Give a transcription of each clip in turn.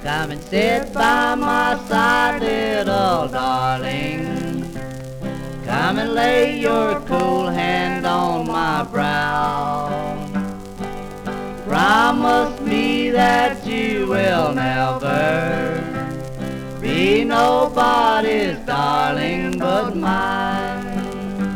Come and sit by my side, little darling. Come and lay your cool hand on my brow. Promise me that you will never be nobody's darling but mine.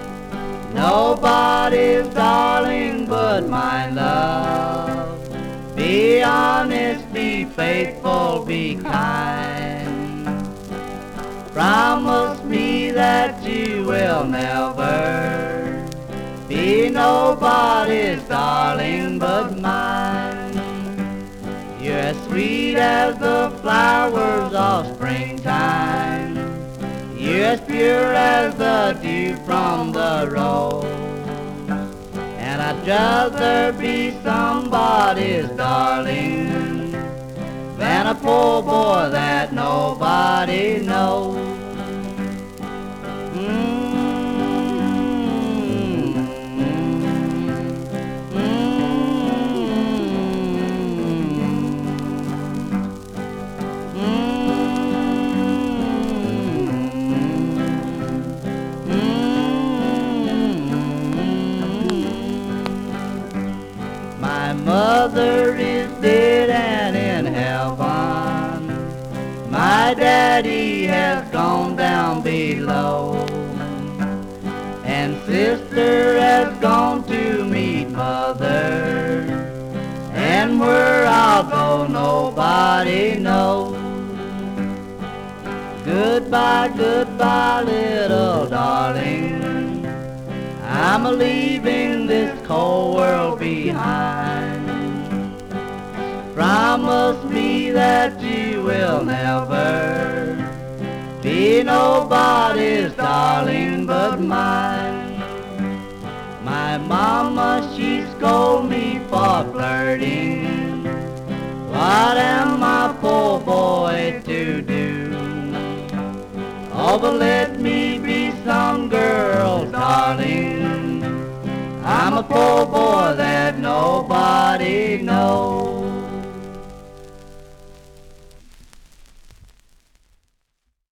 Nobody's darling but mine, love. Be honest, be faithful, be kind. Promise me that you will never be nobody's darling but mine. You're as sweet as the flowers of springtime. You're as pure as the dew from the rose. And I'd rather be somebody's darling than a poor boy that nobody knows. My mother is dead and in heaven. My daddy has gone down below. And sister has gone to meet mother. And where I'll go nobody knows. Goodbye, goodbye, little darling. I'm a-leaving this cold world behind. Promise me that you will never be nobody's darling but mine. My mama, she scolded me for flirting. What am I, poor boy, to do? Oh, but let me be some girl's darling. I'm a poor boy that nobody knows.